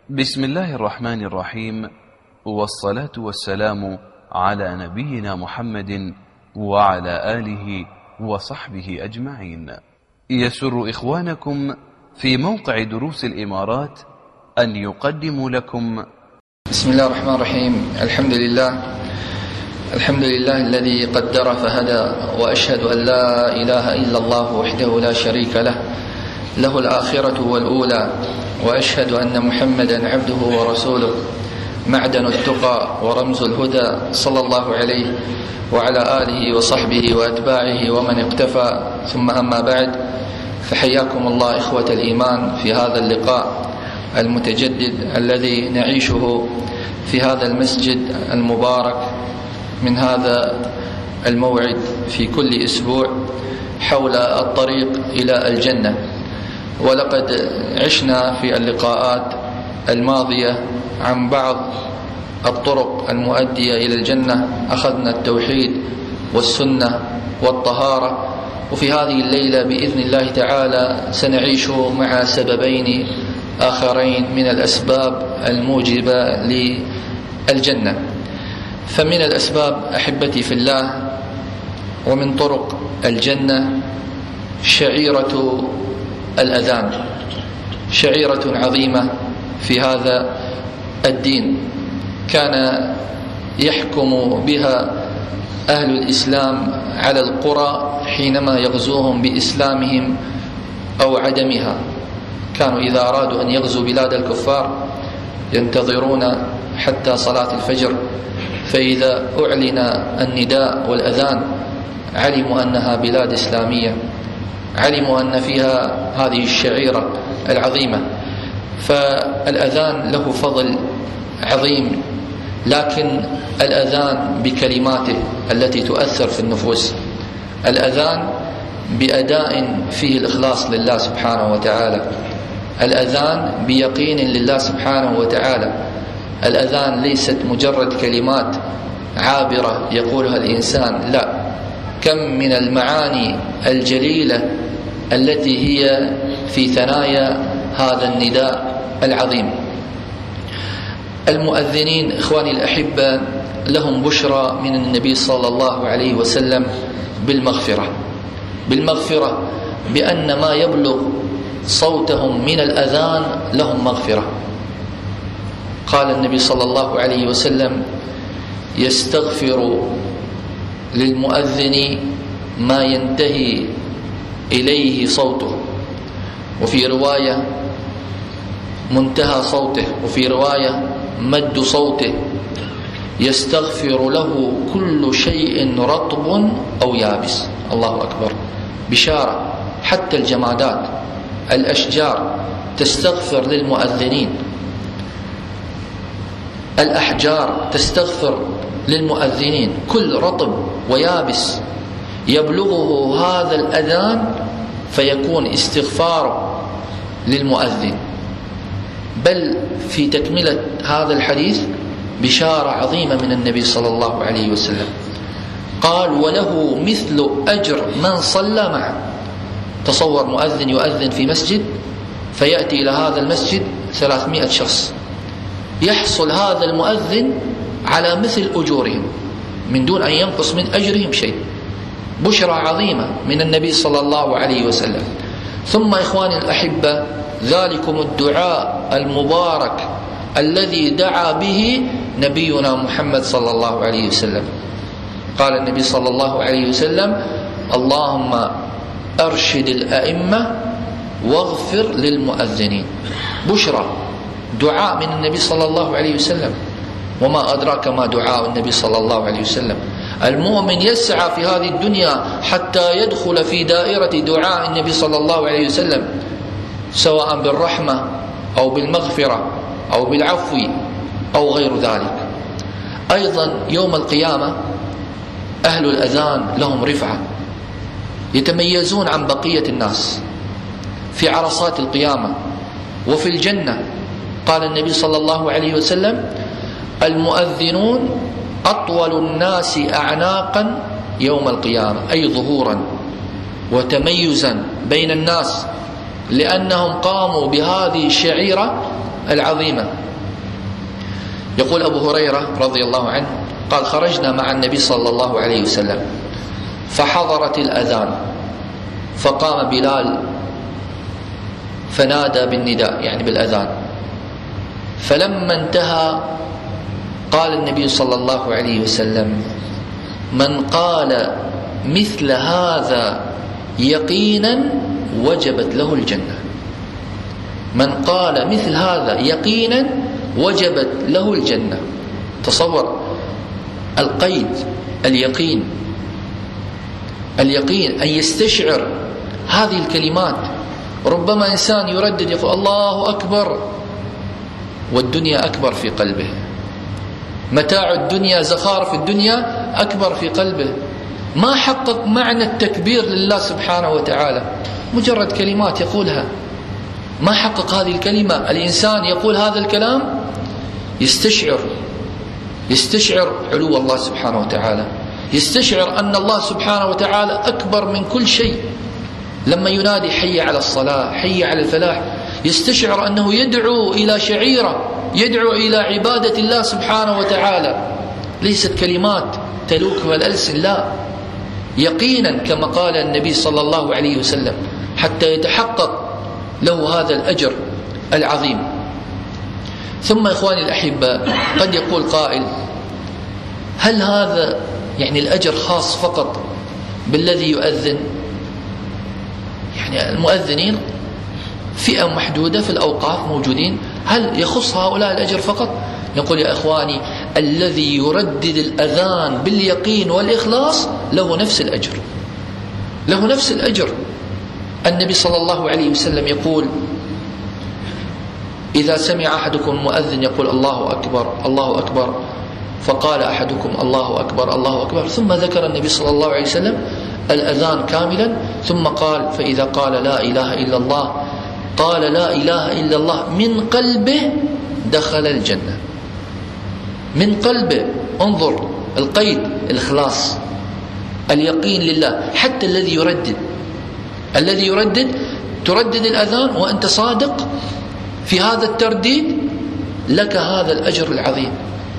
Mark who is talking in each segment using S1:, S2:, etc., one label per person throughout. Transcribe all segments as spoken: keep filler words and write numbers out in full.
S1: بسم الله الرحمن الرحيم، والصلاة والسلام على نبينا محمد وعلى آله وصحبه أجمعين. يسر إخوانكم في موقع دروس الإمارات أن يقدموا لكم
S2: بسم الله الرحمن الرحيم. الحمد لله الحمد لله الذي قدر فهدى، وأشهد أن لا إله إلا الله وحده لا شريك له له الآخرة والأولى، وأشهد أن محمدا عبده ورسوله معدن التقى ورمز الهدى، صلى الله عليه وعلى آله وصحبه وأتباعه ومن اقتفى. ثم أما بعد، فحياكم الله إخوة الإيمان في هذا اللقاء المتجدد الذي نعيشه في هذا المسجد المبارك من هذا الموعد في كل أسبوع حول الطريق إلى الجنة. ولقد عشنا في اللقاءات الماضية عن بعض الطرق المؤدية إلى الجنة. أخذنا التوحيد والسنة والطهارة، وفي هذه الليلة بإذن الله تعالى سنعيش مع سببين آخرين من الأسباب الموجبة للجنة. فمن الأسباب أحبتي في الله ومن طرق الجنة شعيرة الأذان، شعيرة عظيمة في هذا الدين كان يحكم بها أهل الإسلام على القرى حينما يغزوهم بإسلامهم أو عدمها. كانوا إذا أرادوا أن يغزوا بلاد الكفار ينتظرون حتى صلاة الفجر، فإذا أعلن النداء والأذان علموا أنها بلاد إسلامية، علموا أن فيها هذه الشعيرة العظيمة. فالأذان له فضل عظيم، لكن الأذان بكلماته التي تؤثر في النفوس، الأذان بأداء فيه الإخلاص لله سبحانه وتعالى، الأذان بيقين لله سبحانه وتعالى. الأذان ليست مجرد كلمات عابرة يقولها الإنسان، لا، كم من المعاني الجليلة التي هي في ثنايا هذا النداء العظيم. المؤذنين إخواني الأحبة لهم بشرى من النبي صلى الله عليه وسلم بالمغفرة، بالمغفرة بأن ما يبلغ صوتهم من الأذان لهم مغفرة. قال النبي صلى الله عليه وسلم: يستغفر للمؤذن ما ينتهي إليه صوته، وفي رواية منتهى صوته، وفي رواية مد صوته. يستغفر له كل شيء رطب أو يابس. الله أكبر، بشارة. حتى الجمادات، الأشجار تستغفر للمؤذنين، الأحجار تستغفر للمؤذنين، كل رطب ويابس يبلغه هذا الأذان فيكون استغفار للمؤذن. بل في تكملة هذا الحديث بشارة عظيمة من النبي صلى الله عليه وسلم، قال: وله مثل أجر من صلى معه. تصور مؤذن يؤذن في مسجد فيأتي إلى هذا المسجد ثلاثمائة شخص، يحصل هذا المؤذن على مثل أجورهم من دون أن ينقص من أجرهم شيء. بشرى عظيمة من النبي صلى الله عليه وسلم. ثم إخواني الأحبة، ذلكم الدعاء المبارك الذي دعا به نبينا محمد صلى الله عليه وسلم. قال النبي صلى الله عليه وسلم: اللهم أرشد الأئمة واغفر للمؤذنين. بشرى، دعاء من النبي صلى الله عليه وسلم. وما أدراك ما دعاء النبي صلى الله عليه وسلم. المؤمن يسعى في هذه الدنيا حتى يدخل في دائرة دعاء النبي صلى الله عليه وسلم، سواء بالرحمة أو بالمغفرة أو بالعفو أو غير ذلك. أيضا يوم القيامة أهل الأذان لهم رفعة، يتميزون عن بقية الناس في عرصات القيامة وفي الجنة. قال النبي صلى الله عليه وسلم: المؤذنون أطول الناس أعناقا يوم القيامة، أي ظهورا وتميزا بين الناس، لأنهم قاموا بهذه الشعيرة العظيمة. يقول أبو هريرة رضي الله عنه قال: خرجنا مع النبي صلى الله عليه وسلم فحضرت الأذان، فقام بلال فنادى بالنداء يعني بالأذان، فلما انتهى قال النبي صلى الله عليه وسلم: من قال مثل هذا يقينا وجبت له الجنة. من قال مثل هذا يقينا وجبت له الجنة. تصور القيد، اليقين، اليقين أن يستشعر هذه الكلمات. ربما إنسان يردد يقول الله أكبر والدنيا أكبر في قلبه، متاع الدنيا زخارف الدنيا أكبر في قلبه، ما حقق معنى التكبير لله سبحانه وتعالى، مجرد كلمات يقولها، ما حقق هذه الكلمة. الإنسان يقول هذا الكلام يستشعر يستشعر علو الله سبحانه وتعالى، يستشعر أن الله سبحانه وتعالى أكبر من كل شيء. لما ينادي حي على الصلاة، حي على الفلاح، يستشعر أنه يدعو إلى شعيرة، يدعو إلى عبادة الله سبحانه وتعالى، ليست كلمات تلوكها الألسن، لا، يقينا كما قال النبي صلى الله عليه وسلم، حتى يتحقق له هذا الأجر العظيم. ثم إخواني الأحباء، قد يقول قائل: هل هذا يعني الأجر خاص فقط بالذي يؤذن؟ يعني المؤذنين فئة محدودة في الأوقات موجودين، هل يخص هؤلاء الأجر فقط؟ يقول يا إخواني: الذي يردد الأذان باليقين والإخلاص له نفس الأجر، له نفس الأجر. النبي صلى الله عليه وسلم يقول: إذا سمع أحدكم المؤذن يقول الله أكبر الله أكبر، فقال أحدكم الله أكبر الله أكبر، ثم ذكر النبي صلى الله عليه وسلم الأذان كاملا، ثم قال: فإذا قال لا إله إلا الله، قال لا إله إلا الله من قلبه دخل الجنة. من قلبه، انظر القيد، الإخلاص، اليقين لله. حتى الذي يردد الذي يردد تردد الأذان وأنت صادق في هذا الترديد، لك هذا الأجر العظيم.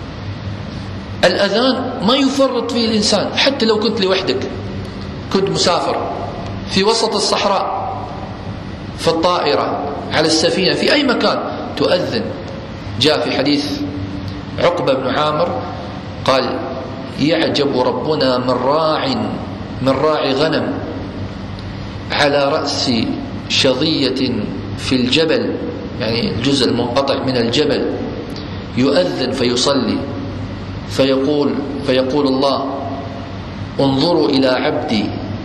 S2: الأذان ما يفرط فيه الإنسان، حتى لو كنت لوحدك، كنت مسافر في وسط الصحراء، في الطائرة، على السفينة، في أي مكان تؤذن. جاء في حديث عقبة بن عامر قال: يعجب ربنا من راع من راعي غنم على رأس شظية في الجبل، يعني الجزء المنقطع من الجبل، يؤذن فيصلي، فيقول فيقول الله: انظروا إلى عبدي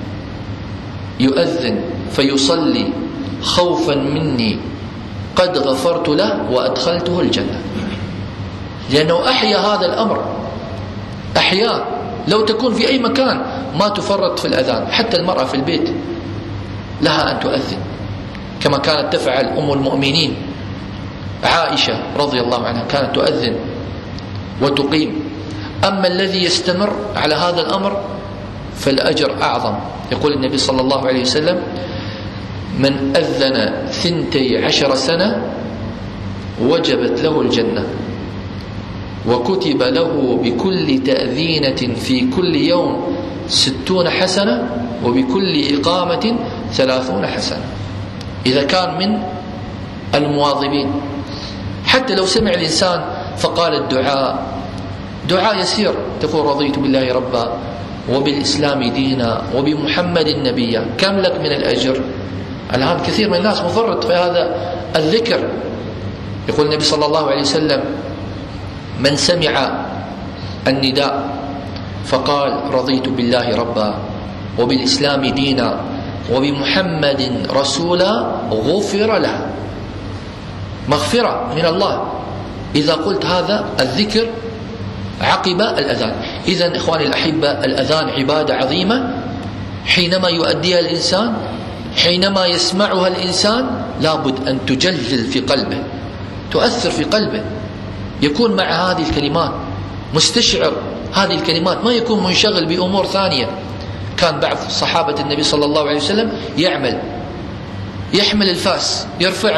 S2: يؤذن فيصلي خوفا مني، قد غفرت له وأدخلته الجنة. لأنه أحيا هذا الأمر، أحيا. لو تكون في أي مكان ما تفرط في الأذان، حتى المرأة في البيت لها أن تؤذن، كما كانت تفعل أم المؤمنين عائشة رضي الله عنها، كانت تؤذن وتقيم. أما الذي يستمر على هذا الأمر فالأجر أعظم. يقول النبي صلى الله عليه وسلم: من أذن ثنتي عشر سنة وجبت له الجنة، وكتب له بكل تأذينة في كل يوم ستون حسنة، وبكل إقامة ثلاثون حسنة، إذا كان من المواظبين. حتى لو سمع الإنسان فقال الدعاء، دعاء يسير، تقول: رضيت بالله ربا وبالإسلام دينا وبمحمد نبيا، كم لك من الأجر؟ الآن كثير من الناس مفرط في هذا الذكر. يقول النبي صلى الله عليه وسلم: من سمع النداء فقال رضيت بالله ربا وبالإسلام دينا وبمحمد رسولا، غفر له، مغفرة من الله إذا قلت هذا الذكر عقب الأذان. إذن إخواني الأحبة، الأذان عبادة عظيمة، حينما يؤديها الإنسان، حينما يسمعها الإنسان، لابد أن تجلل في قلبه، تؤثر في قلبه، يكون مع هذه الكلمات مستشعر هذه الكلمات، ما يكون منشغل بأمور ثانية. كان بعض صحابة النبي صلى الله عليه وسلم يعمل يحمل الفاس، يرفعه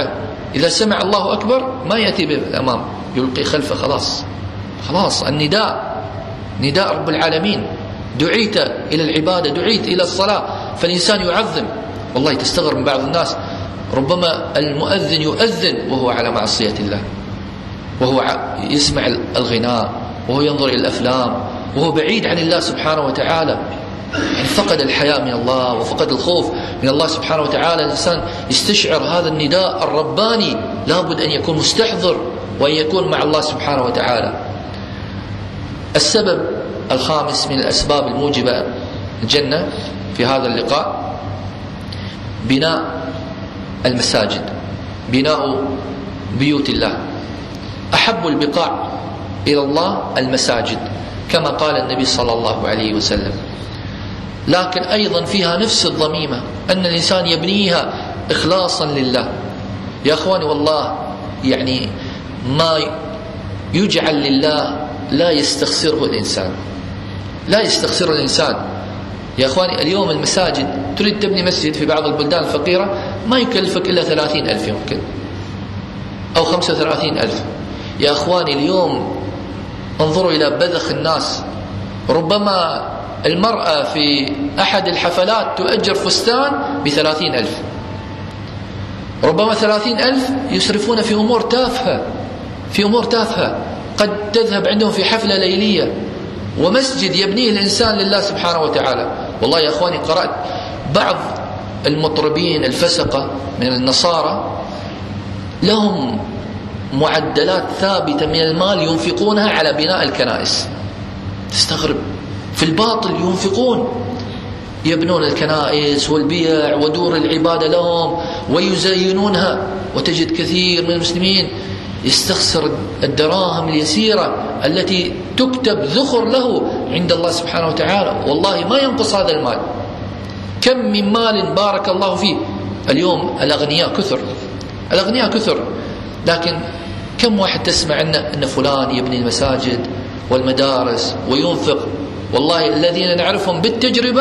S2: إذا سمع الله أكبر ما يأتي بالأمام، يلقي خلفه. خلاص خلاص النداء نداء رب العالمين، دعيت إلى العبادة، دعيت إلى الصلاة، فالإنسان يعظم. والله تستغرب من بعض الناس، ربما المؤذن يؤذن وهو على معصية الله، وهو يسمع الغناء، وهو ينظر إلى الأفلام، وهو بعيد عن الله سبحانه وتعالى، يعني فقد الحياء من الله وفقد الخوف من الله سبحانه وتعالى. الإنسان يستشعر هذا النداء الرباني، لابد أن يكون مستحضر وأن يكون مع الله سبحانه وتعالى. السبب الخامس من الأسباب الموجبة الجنة في هذا اللقاء بناء المساجد، بناء بيوت الله. أحب البقاع إلى الله المساجد كما قال النبي صلى الله عليه وسلم، لكن أيضا فيها نفس الضميمة أن الإنسان يبنيها إخلاصا لله. يا أخواني والله يعني ما يجعل لله لا يستخسره الإنسان، لا يستخسره الإنسان. يا أخواني اليوم المساجد، تريد تبني مسجد في بعض البلدان الفقيرة ما يكلفك إلا ثلاثين ألف يمكن أو خمسة وثلاثين ألف. يا أخواني اليوم انظروا إلى بذخ الناس، ربما المرأة في أحد الحفلات تؤجر فستان بثلاثين ألف، ربما ثلاثين ألف يسرفون في أمور تافهة، في أمور تافهة قد تذهب عندهم في حفلة ليلية، ومسجد يبنيه الإنسان لله سبحانه وتعالى. والله يا أخواني قرأت بعض المطربين الفسقة من النصارى لهم معدلات ثابتة من المال ينفقونها على بناء الكنائس. تستغرب، في الباطل ينفقون، يبنون الكنائس والبيع ودور العبادة لهم ويزينونها، وتجد كثير من المسلمين يستخسر الدراهم اليسيرة التي تكتب ذخر له عند الله سبحانه وتعالى. والله ما ينقص هذا المال، كم من مال بارك الله فيه. اليوم الأغنياء كثر، الأغنياء كثر، لكن كم واحد تسمع أن أن فلان يبني المساجد والمدارس وينفق. والله الذين نعرفهم بالتجربة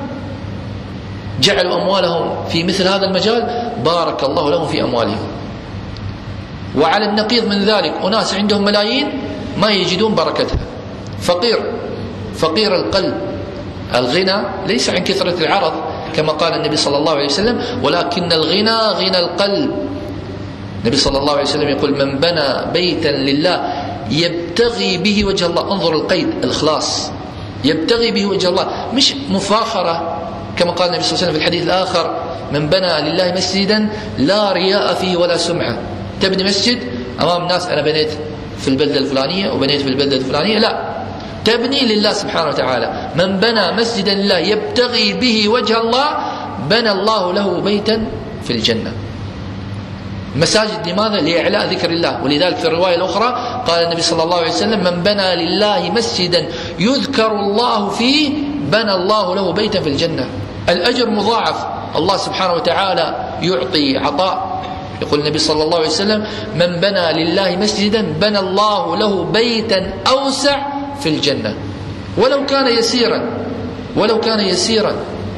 S2: جعلوا أموالهم في مثل هذا المجال بارك الله لهم في أموالهم. وعلى النقيض من ذلك أناس عندهم ملايين ما يجدون بركتها، فقير، فقير القلب. الغنى ليس عن كثرة العرض كما قال النبي صلى الله عليه وسلم، ولكن الغنى غنى القلب. النبي صلى الله عليه وسلم يقول: من بنى بيتا لله يبتغي به وجه الله. انظر القيد، الإخلاص، يبتغي به وجه الله، مش مفاخرة كما قال النبي صلى الله عليه وسلم في الحديث الآخر: من بنى لله مسجدا لا رياء فيه ولا سمعة. تبني مسجد أمام الناس، أنا بنيت في البلدة الفلانية وبنيت في البلدة الفلانية، لا، تبني لله سبحانه وتعالى. من بنى مسجدا لله يبتغي به وجه الله بنى الله له بيتا في الجنة. مساجد لماذا؟ لإعلاء ذكر الله. ولذلك في الرواية الأخرى قال النبي صلى الله عليه وسلم: من بنى لله مسجدا يذكر الله فيه بنى الله له بيتا في الجنة. الأجر مضاعف، الله سبحانه وتعالى يعطي عطاء. يقول النبي صلى الله عليه وسلم: من بنى لله مسجدا بنى الله له بيتا أوسع في الجنة، ولو كان يسيرا، ولو كان يسيرا.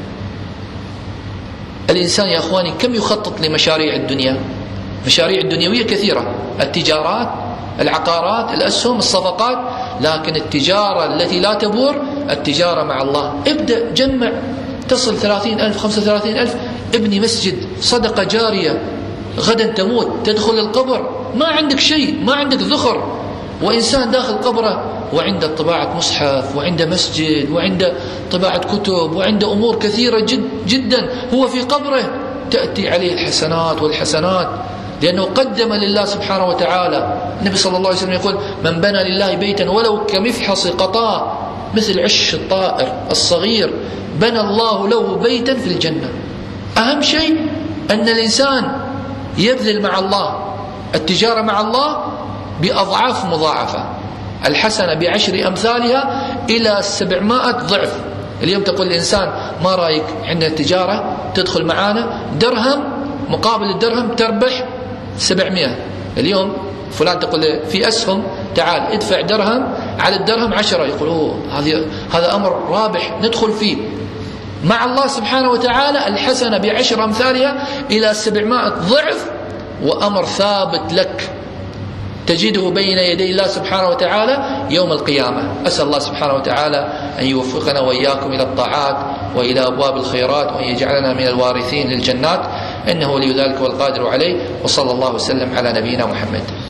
S2: الإنسان يا أخواني كم يخطط لمشاريع الدنيا؟ مشاريع الدنيوية كثيرة، التجارات، العقارات، الأسهم، الصفقات، لكن التجارة التي لا تبور التجارة مع الله. ابدأ، جمع، تصل ثلاثين ألف، خمسة وثلاثين ألف، ابني مسجد، صدقة جارية. غدا تموت، تدخل القبر ما عندك شيء، ما عندك ذخر، وإنسان داخل قبره وعنده طباعة مصحف، وعنده مسجد، وعنده طباعة كتب، وعنده أمور كثيرة جد جدا، هو في قبره تأتي عليه الحسنات والحسنات، لأنه قدم لله سبحانه وتعالى. النبي صلى الله عليه وسلم يقول: من بنى لله بيتا ولو كمفحص قطاع، مثل عش الطائر الصغير، بنى الله له بيتا في الجنة. أهم شيء أن الإنسان يبذل مع الله، التجارة مع الله بأضعاف مضاعفة، الحسنة بعشر أمثالها إلى سبعمائة ضعف. اليوم تقول الإنسان: ما رأيك عندنا التجارة، تدخل معانا درهم مقابل الدرهم تربح سبعمائة. اليوم فلان تقول في أسهم، تعال ادفع درهم على الدرهم عشرة، يقول: أوه هذا هذا أمر رابح ندخل فيه. مع الله سبحانه وتعالى الحسنة بعشر أمثالها إلى سبعمائة ضعف وأمر ثابت لك تجده بين يدي الله سبحانه وتعالى يوم القيامة. أسأل الله سبحانه وتعالى أن يوفقنا وإياكم إلى الطاعات وإلى أبواب الخيرات، وأن يجعلنا من الوارثين للجنات، إنه ولي ذلك والقادر عليه. وصلى الله وسلم على نبينا محمد.